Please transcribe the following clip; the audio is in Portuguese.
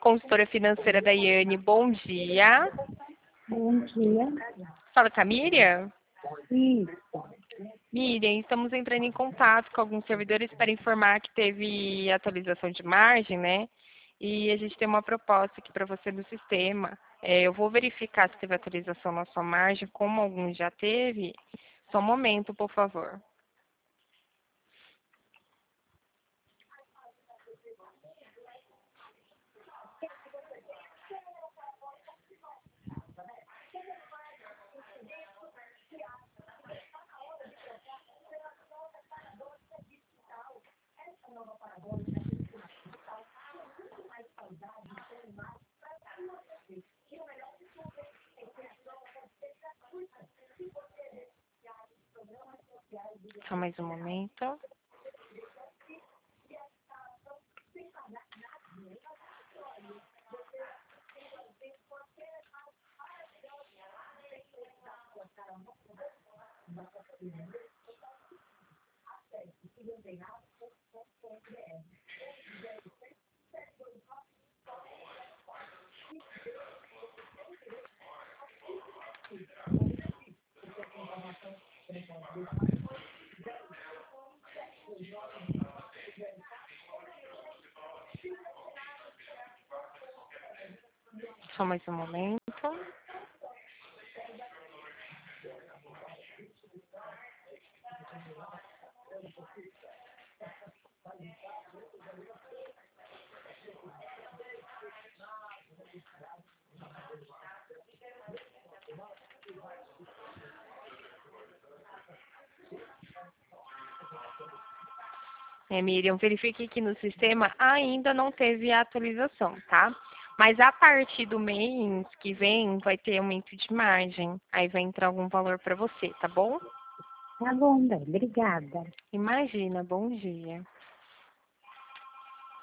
consultora financeira da Iane. Bom dia. Bom dia. Fala com a Miriam? Isso. Miriam, estamos entrando em contato com alguns servidores para informar que teve atualização de margem, né? E a gente tem uma proposta aqui para você no sistema. Eu vou verificar se teve atualização na sua margem, como alguns já teve. Só um momento, por favor. Só mais um momento. Só mais um momento. Miriam, verifique que no sistema ainda não teve atualização, tá? Mas a partir do mês que vem vai ter aumento de margem. Aí vai entrar algum valor para você, tá bom? Tá bom, bem. Obrigada. Imagina, bom dia.